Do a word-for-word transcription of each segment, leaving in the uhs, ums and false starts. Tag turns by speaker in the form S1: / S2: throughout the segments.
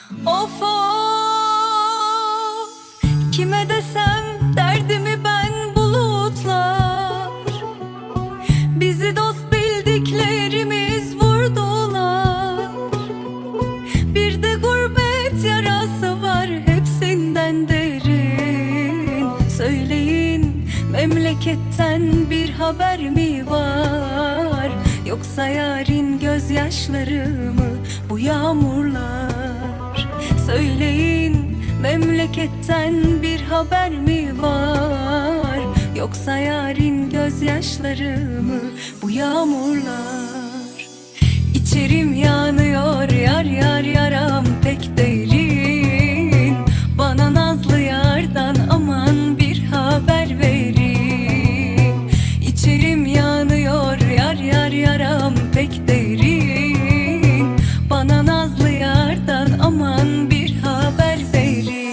S1: Of of, kime desem derdimi ben bulutlar. Bizi dost bildiklerimiz vurdular. Bir de gurbet yarası var hepsinden derin. Söyleyin, memleketten bir haber mi var? Yoksa yarın gözyaşları mı bu yağmurlar? Söyleyin, memleketten bir haber mi var? Yoksa yarın gözyaşları mı bu yağmurlar? İçerim yanıyor, yar yar yaram pek derin. Bana nazlı yardan aman bir haber verin. İçerim yanıyor, yar yar yaram pek derin. Bana nazlı yardan aman bir haber verin.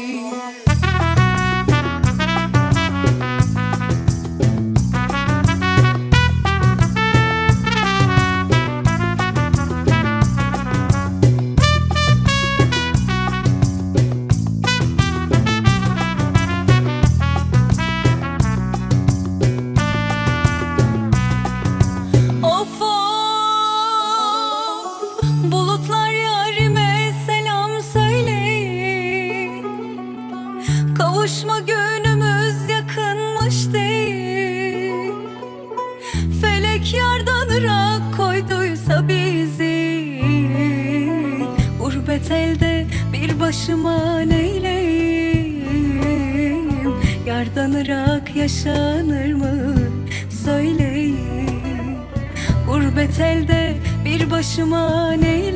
S1: Of of, bulutlar yarime selam söyleyin. Kavuşma günümüz yakınmış değil. Felek yardan ırak koyduysa bizi. Gurbet elde bir başıma neyleyim? Yardan ırak yaşanır mı söyleyin. Gurbet elde bir başıma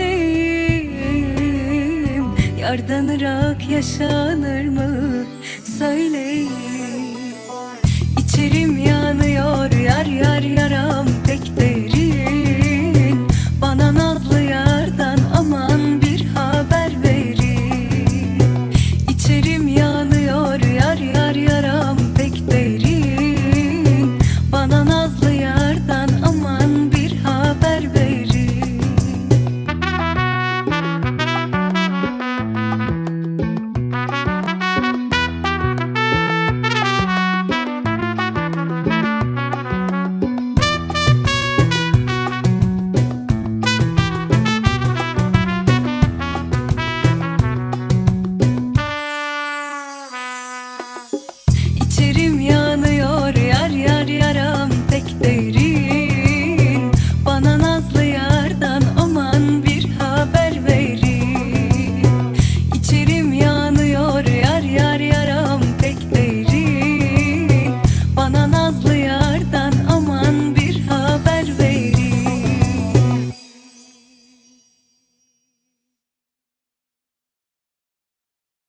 S1: neyleyim? Yardan ırak yaşanır mı söyleyin. İçerim yanıyor, yar yar yaram pek derin.